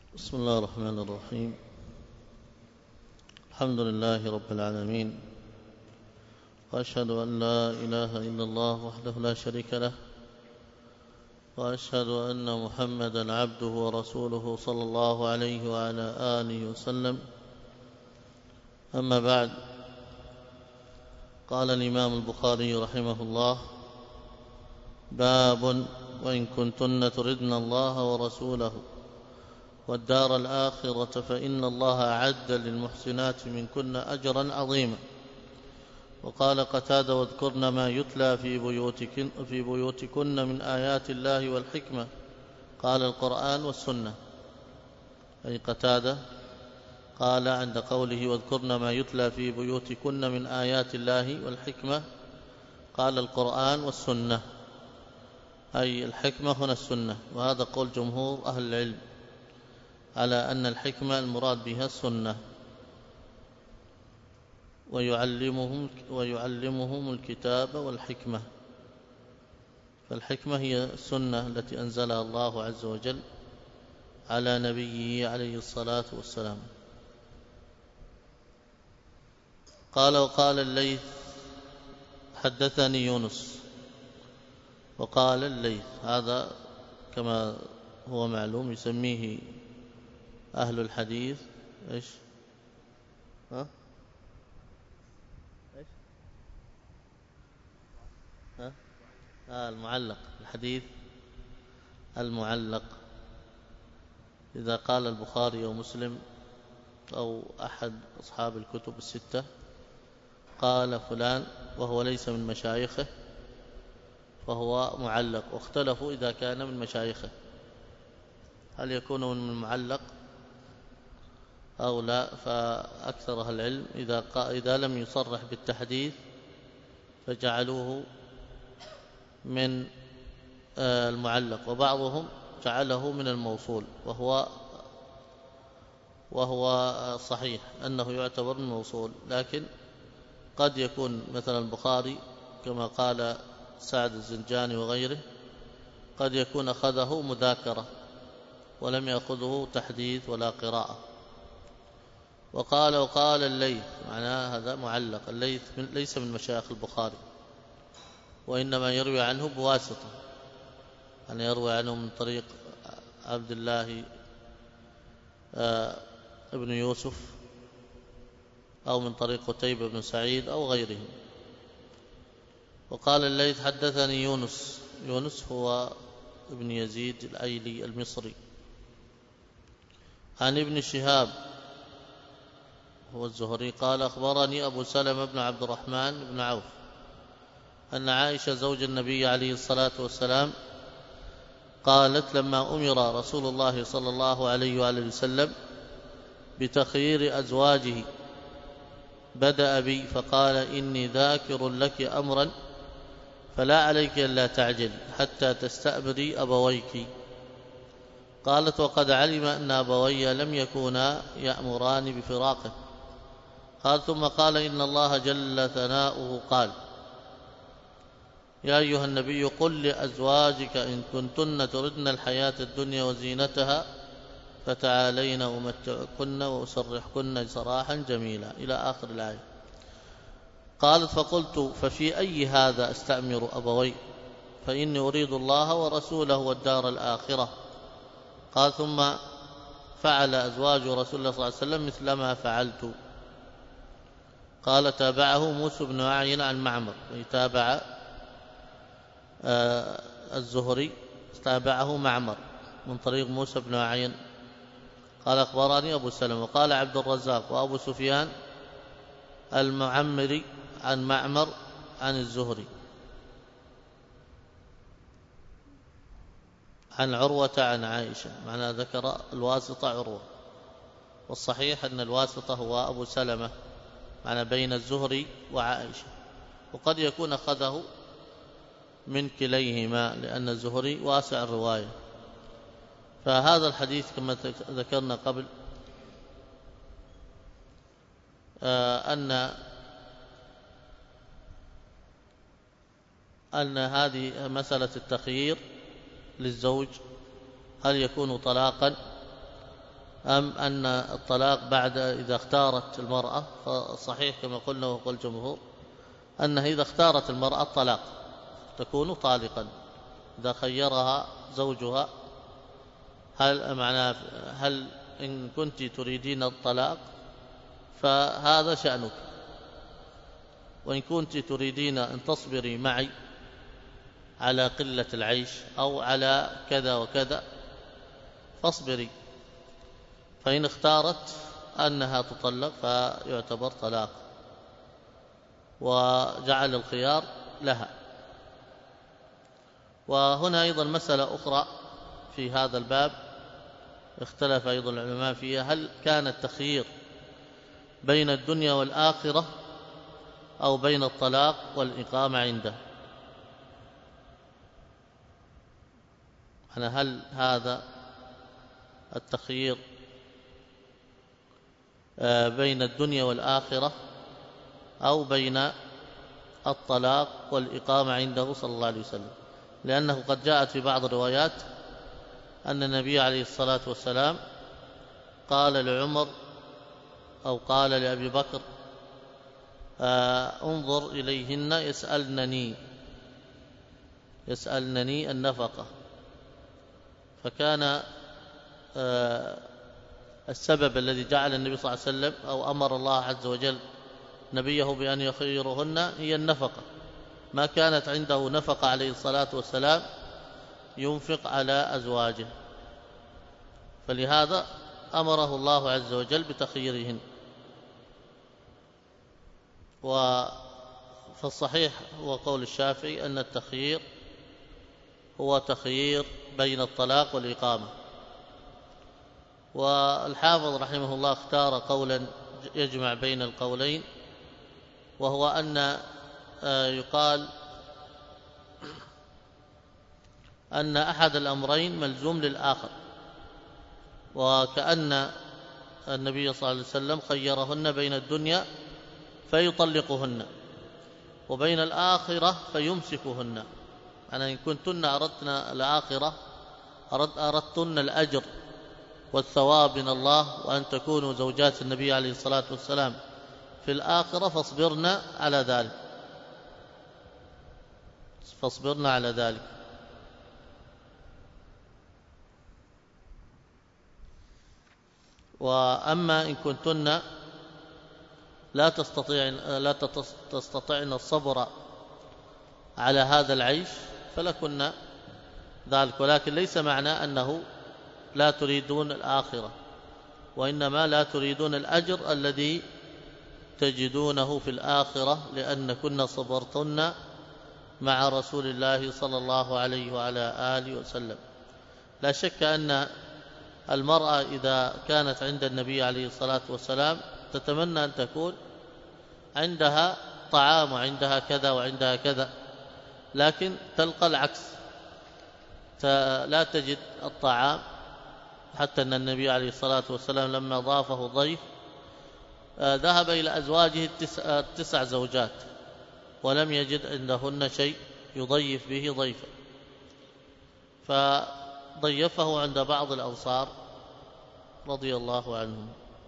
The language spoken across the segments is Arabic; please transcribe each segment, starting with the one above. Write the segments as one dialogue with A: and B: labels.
A: بسم الله الرحمن الرحيم. الحمد لله رب العالمين، وأشهد أن لا إله إلا الله وحده لا شريك له، وأشهد أن محمدا عبده ورسوله صلى الله عليه وعلى آله وسلم. أما بعد، قال الإمام البخاري رحمه الله: باب وإن كنتن تردن الله ورسوله والدار الآخرة فإن الله أعد للمحسنات منكن أجرا عظيما. وقال قتادة: واذكرن ما يتلى في بيوتكن من آيات الله والحكمة. قال: القرآن والسنة. أي قتادة قال عند قوله: واذكرن ما يتلى في بيوتكن من آيات الله والحكمة، قال: القرآن والسنة، أي الحكمة هنا السنة. وهذا قول جمهور أهل العلم على أن الحكمة المراد بها السنة. ويعلمهم الكتاب والحكمة، فالحكمة هي السنة التي أنزلها الله عز وجل على نبيه عليه الصلاة والسلام. قال: وقال الليث حدثني يونس. وقال الليث، هذا كما هو معلوم يسميه أهل الحديث إيش؟ المعلق، الحديث المعلق. إذا قال البخاري أو مسلم أو أحد أصحاب الكتب الستة قال فلان وهو ليس من مشايخه فهو معلق. واختلفوا إذا كان من مشايخه هل يكون من المعلق أو لا. فأكثر أهل العلم إذا لم يصرح بالتحديث فجعلوه من المعلق، وبعضهم جعله من الموصول، وهو صحيح أنه يعتبر من الموصول. لكن قد يكون مثلا البخاري كما قال سعد الزنجاني وغيره قد يكون أخذه مذاكرة ولم يأخذه تحديث ولا قراءة. وقال الليث، معناه هذا معلق. الليث ليس من مشايخ البخاري، وإنما يروي عنه بواسطة، يعني يروي عنه من طريق عبد الله ابن يوسف، أو من طريق قتيبة بن سعيد أو غيره. وقال الليث حدثني يونس هو ابن يزيد الأيلي المصري، عن ابن شهاب هو الزهري قال: أخبرني أبو سلمة بن عبد الرحمن بن عوف أن عائشة زوج النبي عليه الصلاة والسلام قالت: لما أمر رسول الله صلى الله عليه وآله وسلم بتخيير أزواجه بدأ بي فقال: إني ذاكر لك أمرا فلا عليك ألا تعجل حتى تستأمري أبويك. قالت: وقد علم أن أبوي لم يكونا يأمران بفراقه. قال: ثم قال: إن الله جل ثناؤه قال: يا أيها النبي قل لأزواجك إن كنتن تردن الحياة الدنيا وزينتها فتعالين أمتعكن وأسرحكن سراحا جميلا، إلى آخر الآية. قالت: فقلت: ففي أي هذا أستأمر أبوي؟ فإني أريد الله ورسوله والدار الآخرة. قال: ثم فعل أزواج رسول الله صلى الله عليه وسلم مثل ما فعلت. قال: تابعه موسى بن أعين عن معمر، يتابع الزهري تابعه معمر من طريق موسى بن أعين. قال: أخبرني أبو سلمة. وقال عبد الرزاق وأبو سفيان المعمري عن معمر عن الزهري عن عروة عن عائشة، معنى ذكر الواسطة عروة، والصحيح أن الواسطة هو أبو سلمة، معنى بين الزهري وعائشة. وقد يكون أخذه من كليهما لأن الزهري واسع الرواية. فهذا الحديث كما ذكرنا قبل أن هذه مسألة التخيير للزوج هل يكون طلاقا أم أن الطلاق بعد إذا اختارت المرأة؟ فصحيح كما قلنا وقال الجمهور أنها إذا اختارت المرأة الطلاق تكون طالقا إذا خيرها زوجها. هل إن كنت تريدين الطلاق فهذا شأنك، وإن كنت تريدين أن تصبري معي على قلة العيش أو على كذا وكذا فاصبري. فإن اختارت أنها تطلق فيعتبر طلاق، وجعل الخيار لها. وهنا أيضا مسألة أخرى في هذا الباب اختلف أيضا العلماء فيها: هل كان التخيير بين الدنيا والآخرة أو بين الطلاق والإقامة عنده؟ هل هذا التخيير بين الدنيا والآخرة أو بين الطلاق والإقامة عنده صلى الله عليه وسلم؟ لأنه قد جاءت في بعض الروايات أن النبي عليه الصلاة والسلام قال لعمر أو قال لأبي بكر: انظر إليهن يسألنني النفقة. فكان السبب الذي جعل النبي صلى الله عليه وسلم أو أمر الله عز وجل نبيه بأن يخيرهن هي النفقة. ما كانت عنده نفقة عليه الصلاة والسلام ينفق على أزواجه، فلهذا أمره الله عز وجل بتخييرهن. فالصحيح هو قول الشافعي أن التخيير هو تخيير بين الطلاق والإقامة. والحافظ رحمه الله اختار قولا يجمع بين القولين، وهو أن يقال أن أحد الأمرين ملزوم للآخر، وكأن النبي صلى الله عليه وسلم خيرهن بين الدنيا فيطلقهن وبين الآخرة فيمسكهن. أنا إن كنتن أردتن الآخرة أردتن الأجر والثواب من الله وأن تكونوا زوجات النبي عليه الصلاة والسلام في الآخرة فاصبرنا على ذلك. وأما إن كنتن لا تستطيعن الصبر على هذا العيش فلكن ذلك، ولكن ليس معنى أنه لا تريدون الآخرة، وإنما لا تريدون الأجر الذي تجدونه في الآخرة لأن كنا صبرتن مع رسول الله صلى الله عليه وعلى آله وسلم. لا شك أن المرأة إذا كانت عند النبي عليه الصلاة والسلام تتمنى أن تكون عندها طعام وعندها كذا وعندها كذا، لكن تلقى العكس، لا تجد الطعام. حتى أن النبي عليه الصلاة والسلام لما ضافه ضيف ذهب إلى أزواجه 9 زوجات ولم يجد عندهن شيء يضيف به ضيفا، فضيفه عند بعض الأنصار رضي الله عنهم.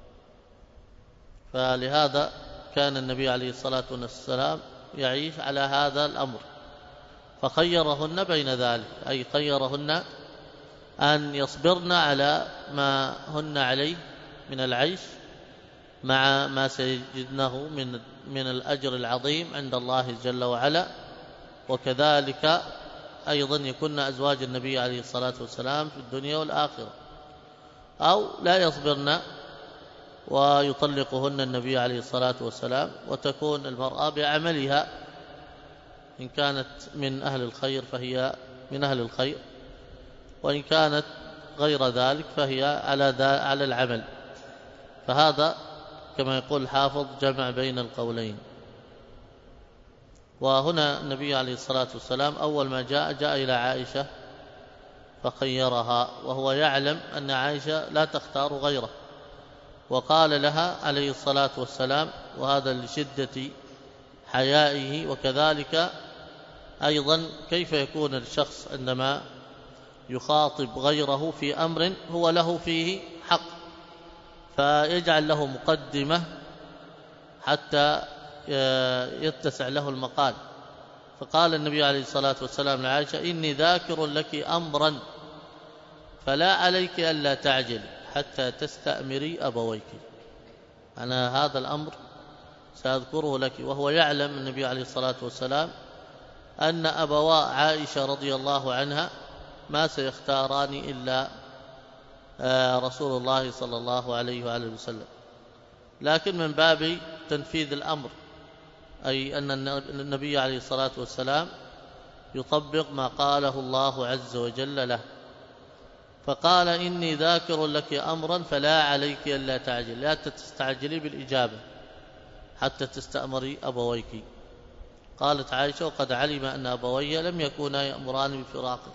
A: فلهذا كان النبي عليه الصلاة والسلام يعيش على هذا الأمر، فخيرهن بين ذلك، أي خيرهن أن يصبرن على ما هن عليه من العيش مع ما سيجدنه من الأجر العظيم عند الله جل وعلا، وكذلك أيضا يكون أزواج النبي عليه الصلاة والسلام في الدنيا والآخرة، أو لا يصبرن ويطلقهن النبي عليه الصلاة والسلام وتكون المرأة بعملها، إن كانت من أهل الخير فهي من أهل الخير، وإن كانت غير ذلك فهي على العمل. فهذا كما يقول الحافظ جمع بين القولين. وهنا النبي عليه الصلاة والسلام أول ما جاء إلى عائشة فخيرها، وهو يعلم أن عائشة لا تختار غيره، وقال لها عليه الصلاة والسلام، وهذا لشدة حيائه. وكذلك أيضا كيف يكون الشخص عندما يخاطب غيره في أمر هو له فيه حق، فيجعل له مقدمة حتى يتسع له المقال. فقال النبي عليه الصلاة والسلام لعائشة: إني ذاكر لك أمرا فلا عليك ألا تعجل حتى تستأمري أبويك. أنا هذا الأمر سأذكره لك. وهو يعلم النبي عليه الصلاة والسلام أن أبوا عائشة رضي الله عنها ما سيختاران إلا رسول الله صلى الله عليه وآله وسلم، لكن من باب تنفيذ الأمر، أي أن النبي عليه الصلاة والسلام يطبق ما قاله الله عز وجل له. فقال: إني ذاكر لك أمرا فلا عليك ألا تعجل، لا تستعجلي بالإجابة حتى تستأمري أبويك. قالت عائشة: وقد علم أن أبوي لم يكونا يأمران بفراقه.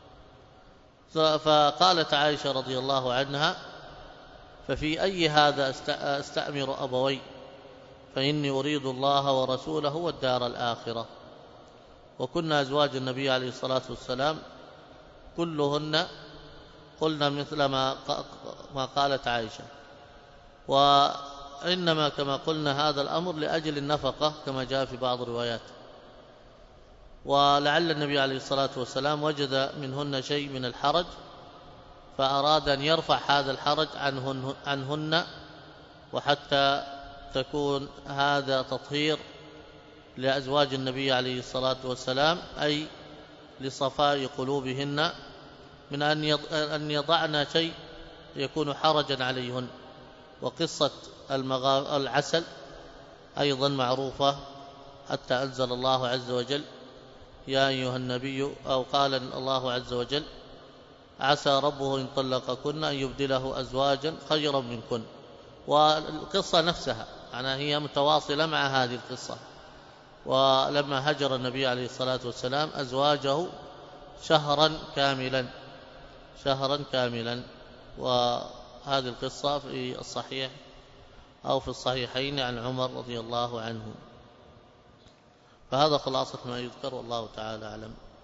A: فقالت عائشة رضي الله عنها: ففي أي هذا أستأمر أبوي؟ فإني أريد الله ورسوله والدار الآخرة. وكنا أزواج النبي عليه الصلاة والسلام كلهن قلنا مثل ما قالت عائشة، وإنما كما قلنا هذا الأمر لأجل النفقة كما جاء في بعض الروايات. ولعل النبي عليه الصلاة والسلام وجد منهن شيء من الحرج فأراد أن يرفع هذا الحرج عنهن، وحتى تكون هذا تطهير لأزواج النبي عليه الصلاة والسلام، أي لصفاء قلوبهن من أن يضعن شيء يكون حرجا عليهن. وقصة العسل أيضا معروفة، حتى أنزل الله عز وجل: يا أيها النبي، أو قال الله عز وجل: عسى ربه إن طلقكن أن يبدله أزواجا خيرا منكن. والقصة نفسها هي متواصلة مع هذه القصة. ولما هجر النبي عليه الصلاة والسلام أزواجه شهرا كاملا، وهذه القصة في الصحيح أو في الصحيحين عن عمر رضي الله عنه. فهذا خلاصة ما يذكر، والله تعالى أعلم.